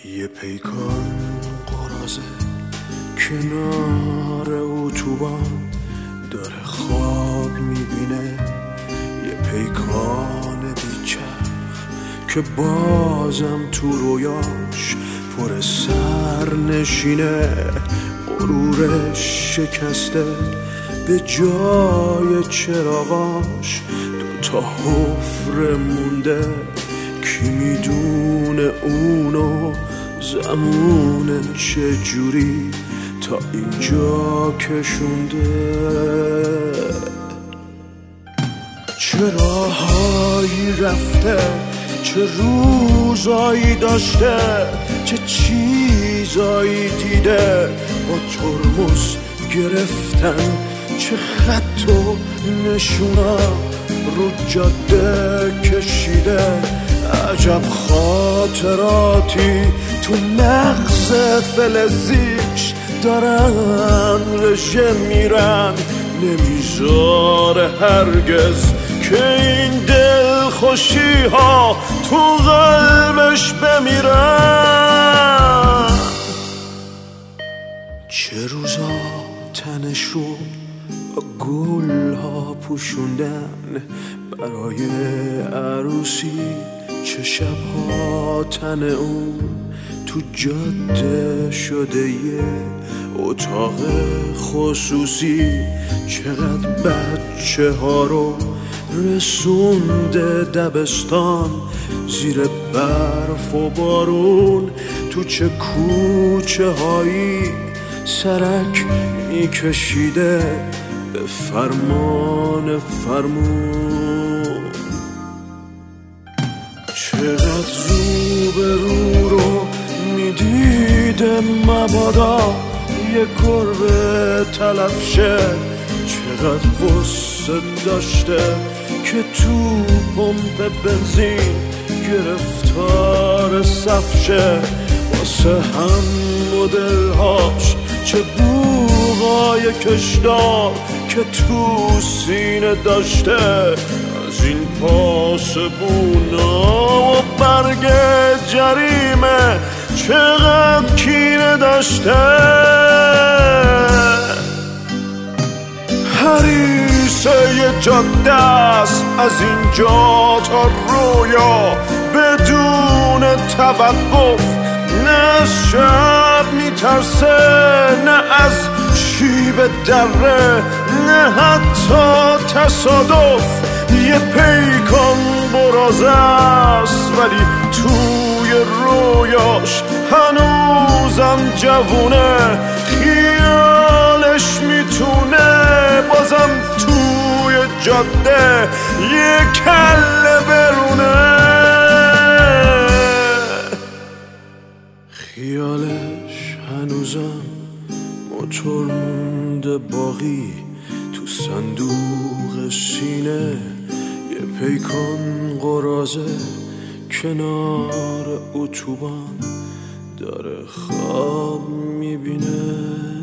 یه پیکان قرازه کنار اتوبان داره خواب میبینه، یه پیکان بیچرف که بازم تو رویاش پر سر نشینه، غرورش شکسته به جای چراغاش دوتا حفره مونده، کی میدونه اونو زمونه چجوری تا اینجا کشونده، چه راهایی رفته، چه روزایی داشته، چه چیزایی دیده، با ترمز گرفتن چه خط و نشونا رو جاده کشیده، عجب خاطراتی تو مغز فلزیش دارن رژه میرن، نمیذاره هرگز که این دل خوشی ها تو قلبش بمیرن. چه روزا تنش رو گل ها پوشوندن برای عروسی، چه شبها تن اون تو جاده شده یه اتاق خصوصی، چقدر بچه ها رو رسونده دبستان زیر برف و بارون، تو چه کوچه هایی سرک میکشیده به فرمان فرمون، چقدر رو به رو رو میدیده مبادا یه گربه تلف شه، چقدر غصه داشته که تو پمپ بنزین گرفتار صف شه، واسه هم مدل‌هاش چه بوغای کشدار که تو سینه داشته، از این پاسبونا و برگ جریمه چقدر کینه داشته، هریسه یه جاده است از اینجا تا رویا بدون توقف، نه از شب میترسه نه از شیب دره نه حتی تصادف، یه پیکان برازه است ولی توی رویاش هنوزم جوونه، خیالش میتونه بازم توی جاده یه کله برونه، خیالش هنوزم موتور مونده باقی تو صندوق سینه، یه پیکان قرازه کنار اتوبان داره خواب میبینه.